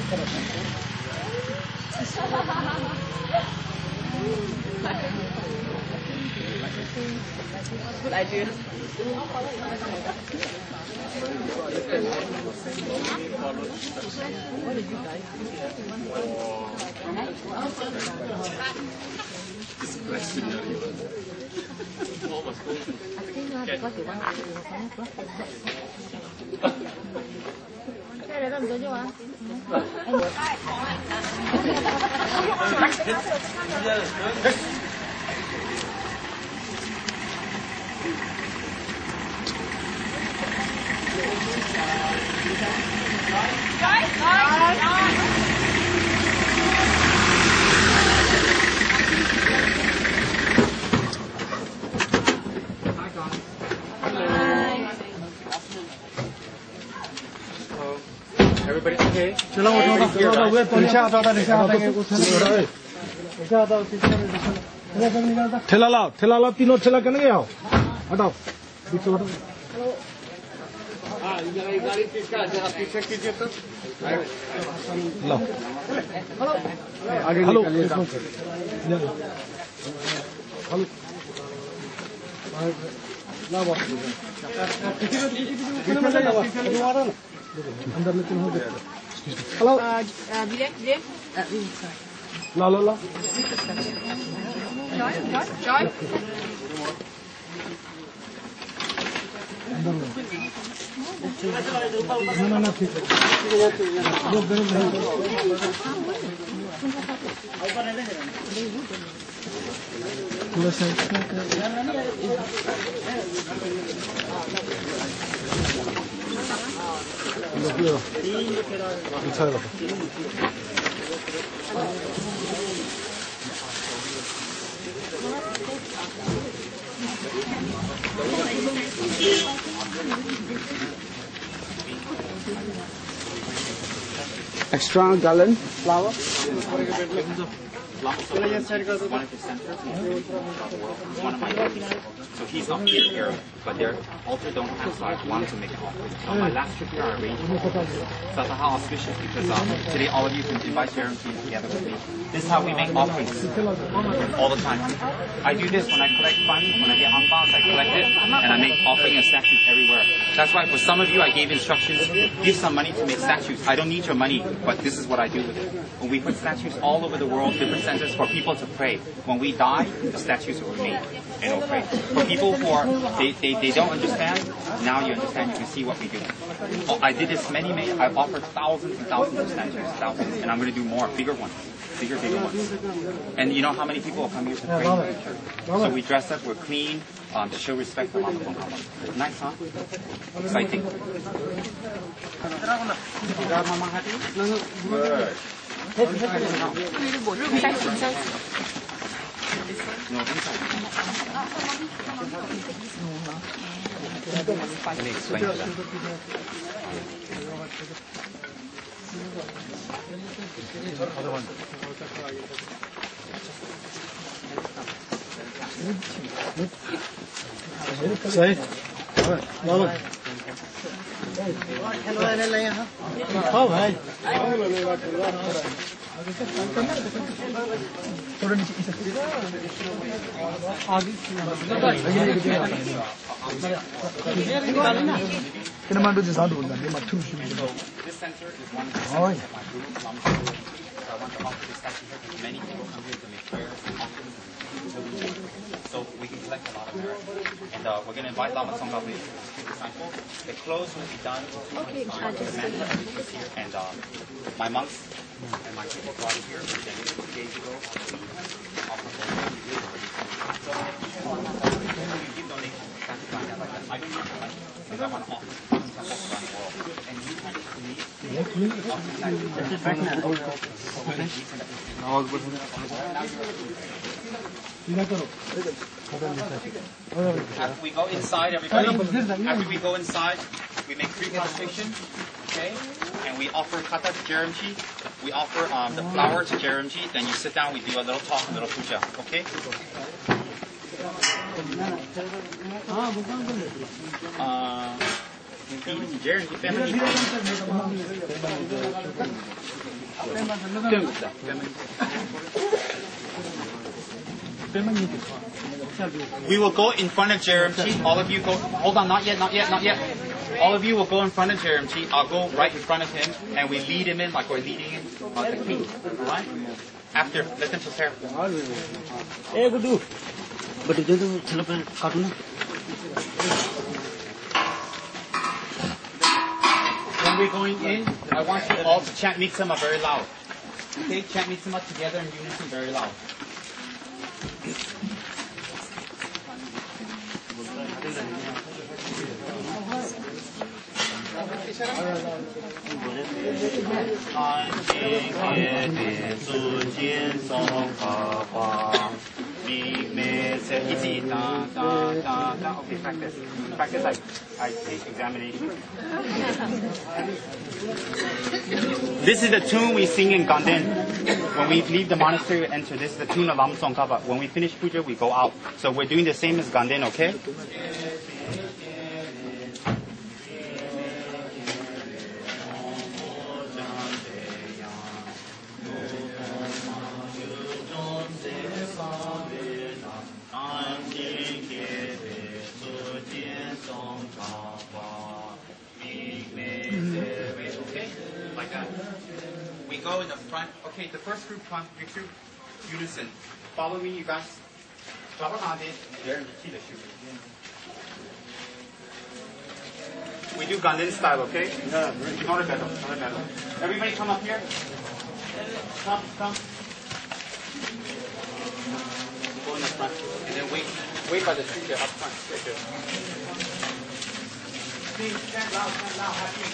Good idea. What did you guys do? This question. I think because you want to đây là làm gì chứ anh? Everybody okay? चलो ठेला लाओ तीनों ठेला करने आओ हटाओ पीछे हटाओ गाड़ी पीछे कीजिए तो लाओ आगे हेलो हेलो लाओ अंदर लेकिन हो गया हेलो ला ला ला Joy. ना ठीक है थोड़ा सा Extra gallon flour. So he's not here, but their altar don't have, so I wanted to make an offering. So my last trip here, I arranged it. So that's how auspicious, because today all of you can invite Jeremy together with me. This is how we make offerings all the time. I do this when I collect funds, when I get angbas, I collect it, and I make offering and statues everywhere. That's why for some of you, I gave instructions, give some money to make statues. I don't need your money, but this is what I do with it. When we put statues all over the world, different centers for people to pray. When we die, the statues are made and will pray. For people who are, they don't understand, now you understand, you can see what we do. Oh, I did this I've offered thousands and thousands of statues, thousands, and I'm going to do more, bigger ones. Bigger ones. And you know how many people will come here to pray in the church? So we dress up, we're clean, to show respect to Allah. Nice, huh? Exciting. No, inside. Let me explain to them. सही लाओ हाँ भाई थोड़ा नीचे आगे Kena mandu je sadu bola, dia matu shu. This center is one of the centers of my group. So I want to offer this statue here because many people come here to make prayers and offerings. So we can collect a lot of merit. And we're going to invite Lama Tsongkhapa to the disciple. The clothes will be done to the mantle is here. And my monks and my people brought it here 2 days ago. So you give donations. That's fine. I don't need your money because I want to offer to the temple around the world. And you can create After we go inside, everybody, after we go inside, we make 3 consecration, okay? And we offer kata to Jeremji, we offer the flower to Jeremji, then you sit down, we do a little talk, a little puja, okay? Jeremji family. We will go in front of Jeremchi. All of you go. Hold on, not yet. All of you will go in front of Jeremchi. I'll go right in front of him, and we lead him in like we're leading in the king. Right? After, let them prepare. When we're going in, I want you all to chant Miksama very loud. Okay, chant Miksama together in unison very loud. Okay, practice. Practice like I take examination. This is the tune we sing in Ganden. When we leave the monastery, we enter. This is the tune of Lam Song Kapa. When we finish puja, we go out. So we're doing the same as Ganden, okay? Like that. We go in the front. Okay, the first group comes unison. Follow me, you guys. We do Ganden style, okay? Not a battle. Everybody come up here. Come. Go in the front. And then wait by the tree here, up front. Right there. Please stand loud, happy.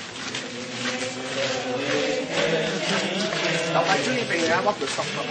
Đọc bài trước đi về ra bóp được xong rồi.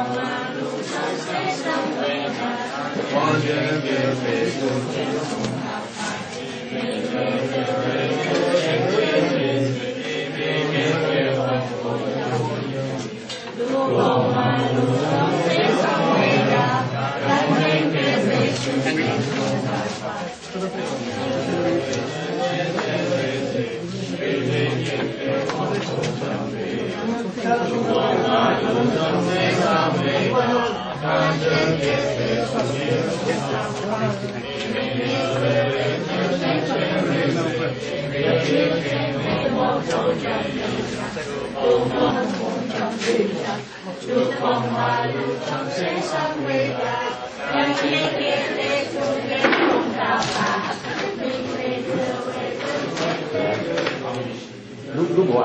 如果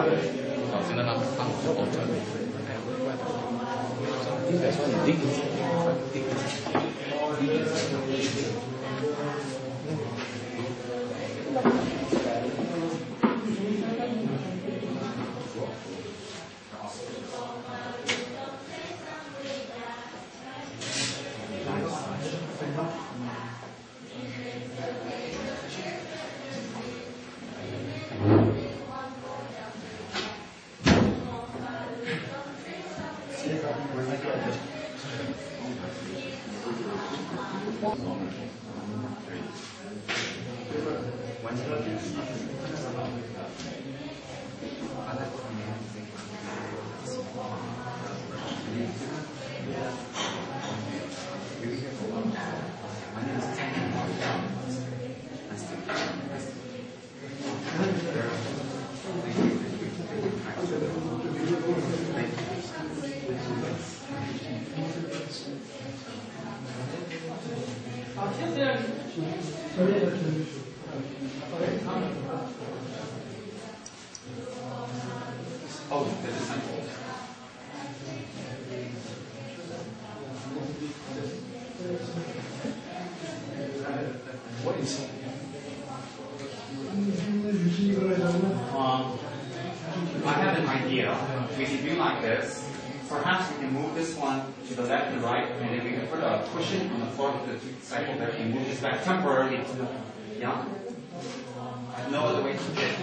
I have an idea. We can do like this. Perhaps we can move this one to the left and right, and then we can put a cushion on the floor of the cycle there and move this back temporarily. Yeah? I have no other way to do it.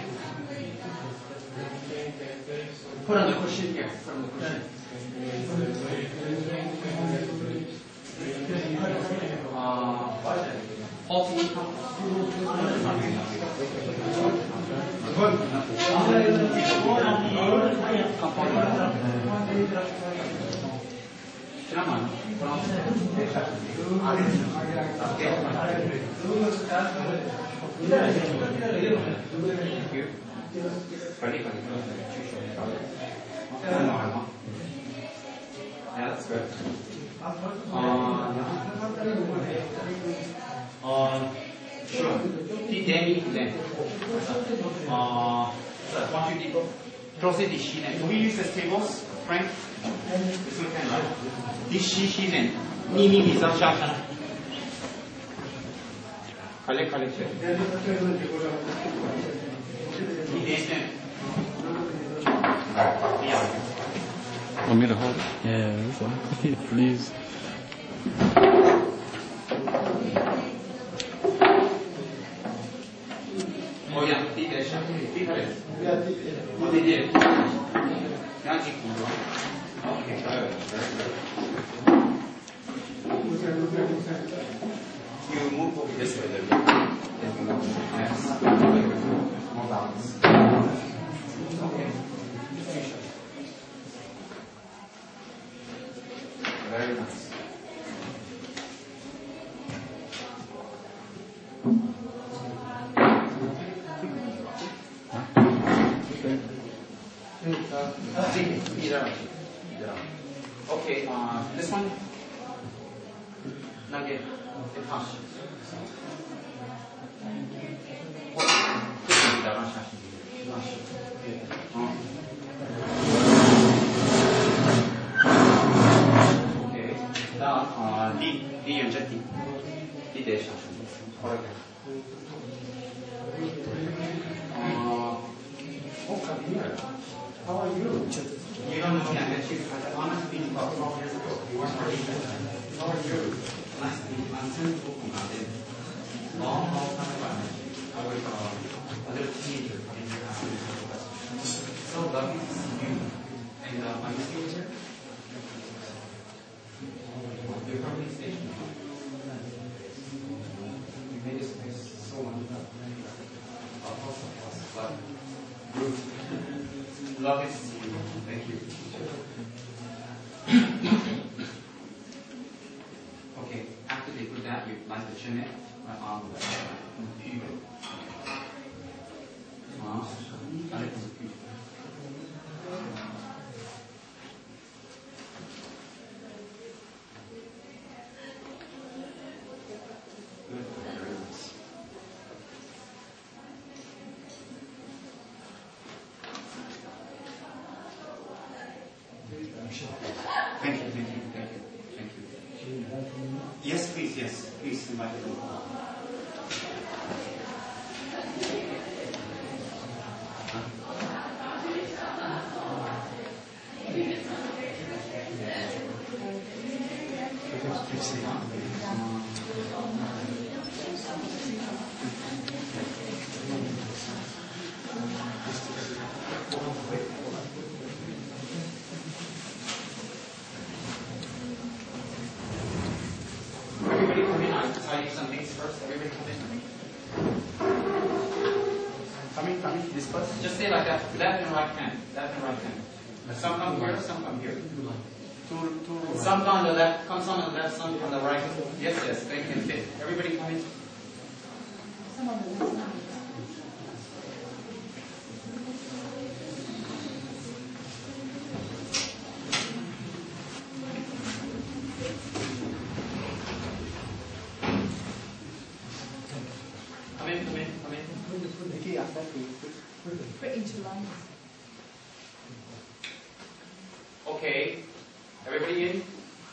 Put on the cushion here. Put on the cushion. Yeah, that's good. Sure. Can we use this tables, Frank? This one can, right? This sheet. Ni zaczynamy. Collect. Want me to hold it? Yeah, that's fine. Please. Oh yeah, what they did. Okay, good. You move over this way there. Yes. More balance. Okay. Very nice. Okay, this one. Nugget. Okay. 다음 D 연자 D 대신 그렇게. How are you? You don't know that she's had an honest being about 12 years ago. through. Nice to meet you. I'm Tim Fukumaden. Long time ago, I was a little teenager in your house. So lovely to see you. And are you still here? You're from the station. You made this place so wonderful. Lovely to see you. Thank you. Okay, after they put that, you like the chin right on the pubic. Thank you. Yes, please invite them. Everybody come in. I'll tell you some things first. Everybody come in. Come in. Disperse. Just stay like that. Left and right hand. Some come here, some come here. Some on the left, some on the left, some on the right. Yes, they can fit. Everybody come in. Come in. Put into lines. Okay. Everybody in?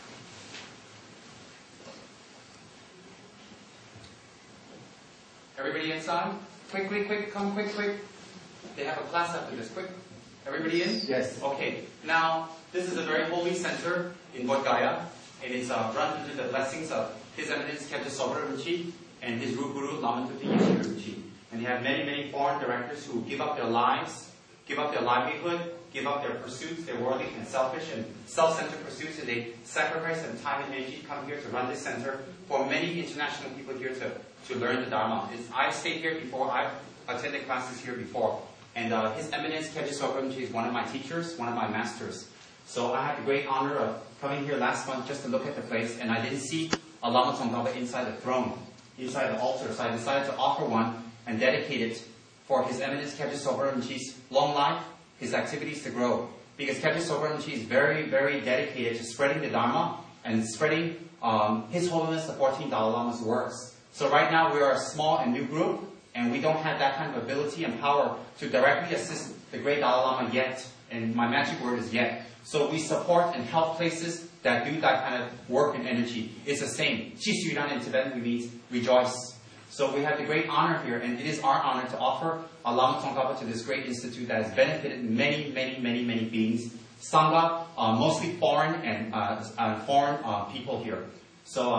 Everybody inside? Quick. Come quick. They have a class after this. Quick. Everybody in? Yes. Okay. Now, this is a very holy center in Bodh Gaya, and it's run under the blessings of His Eminence Khedra Sobhara Rinpoche and his root guru Lama Tuti Yeshua Rinpoche. And they have many foreign directors who give up their lives, give up their livelihood, give up their pursuits, their worldly and selfish and self-centered pursuits, and they sacrifice some time and energy to come here to run this center for many international people here to learn the Dharma. I've stayed here before, I've attended classes here before, and His Eminence Khedra Sobhara Rinpoche is one of my teachers, one of my masters. So I had the great honor of coming here last month just to look at the place, and I didn't see a Lama Tsongkhapa inside the throne, inside the altar, so I decided to offer one and dedicate it for His Eminence Khedra Sobhara Rinpoche's long life, his activities to grow. Because Khedra Sobhara Rinpoche is very dedicated to spreading the Dharma and spreading His Holiness the 14th Dalai Lama's works. So right now we are a small and new group, and we don't have that kind of ability and power to directly assist the great Dalai Lama yet, and my magic word is yet. So we support and help places that do that kind of work and energy. It's the same. Chi Sui Ran in Tibetan means rejoice. So we have the great honor here, and it is our honor to offer a Lama Tsongkhapa to this great institute that has benefited many beings. Sangha, mostly foreign and foreign people here. So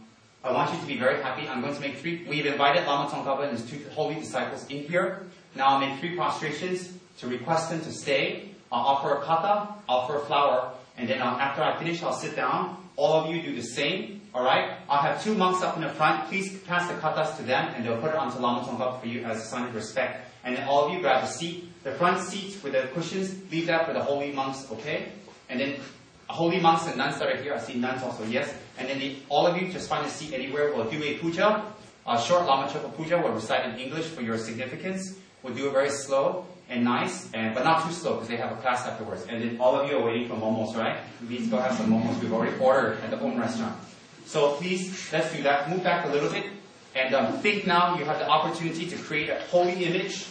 I want you to be very happy. I'm going to make we've invited Lama Tsongkhapa and his two holy disciples in here. Now I'll make 3 prostrations to request them to stay. I'll offer a kata, offer a flower, and then after I finish, I'll sit down. All of you do the same. Alright? I'll have 2 monks up in the front. Please pass the katas to them, and they'll put it onto Lama Tsongkhapa for you as a sign of respect. And then all of you grab a seat. The front seat with the cushions, leave that for the holy monks, okay? And then holy monks and nuns that are here, I see nuns also, yes? And then all of you just find a seat anywhere. We'll do a puja, a short Lama Chopa puja. We'll recite in English for your significance. We'll do it very slow and nice, but not too slow because they have a class afterwards. And then all of you are waiting for momos, right? We need to go have some momos. We've already ordered at the home restaurant. So please, let's do that. Move back a little bit. And think now you have the opportunity to create a holy image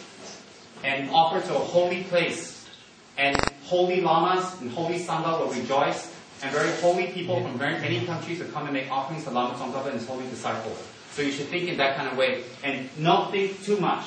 and offer to a holy place. And holy lamas and holy sangha will rejoice. And very holy people from very many countries will come and make offerings to Lama Tsongkhapa and his holy disciples. So you should think in that kind of way. And not think too much.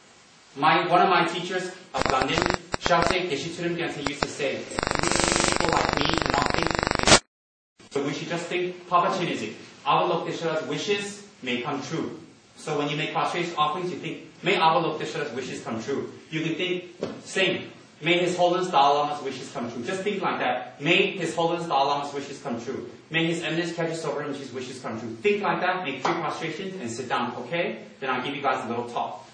One of my teachers of London, Shamse Geshe Turim Gyaltsen, used to say, people like me do not think. So we should just think Papa Chinese. Avalokiteshvara's wishes may come true. So when you make prostration offerings, you think, may Avalokiteshvara's wishes come true. You can think, same. May His Holiness Dalai Lama's wishes come true. Just think like that. May His Holiness Dalai Lama's wishes come true. May His Eminence Khyentse Sovereignty's wishes come true. Think like that, make 3 prostrations, and sit down, okay? Then I'll give you guys a little talk.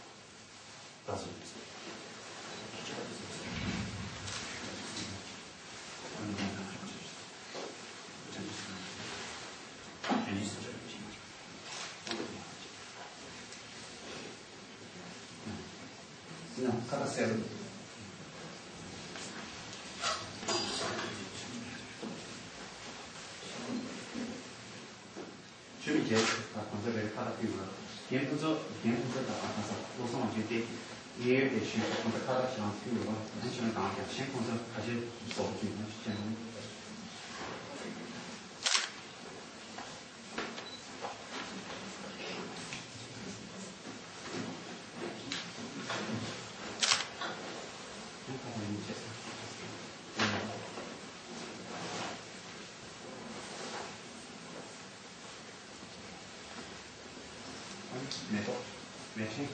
No, 준비 제 먼저 내가 하다 비우고 vien부터 다 알아서 우선 이제 이해 대신 먼저 하다 시간 비우고 한 시간 나가게先먼저 다시 수업 좀 시작하는 매칭.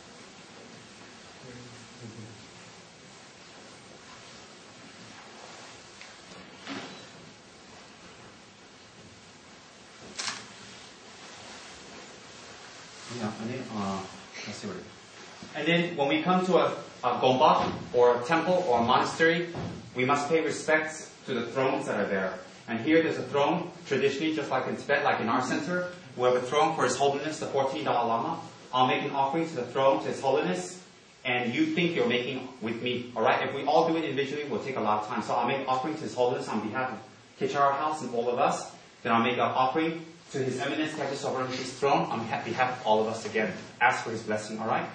And then when we come to a gompa or a temple or a monastery, we must pay respects to the thrones that are there. And here there's a throne, traditionally, just like in Tibet, like in our center, we have a throne for His Holiness, the 14th Dalai Lama. I'll make an offering to the throne, to His Holiness, and you think you're making with me, alright? If we all do it individually, we'll take a lot of time. So I'll make an offering to His Holiness on behalf of Kichara House and all of us. Then I'll make an offering to His Eminence Khyentse Sovereignty's throne on behalf of all of us again. Ask for His blessing, alright?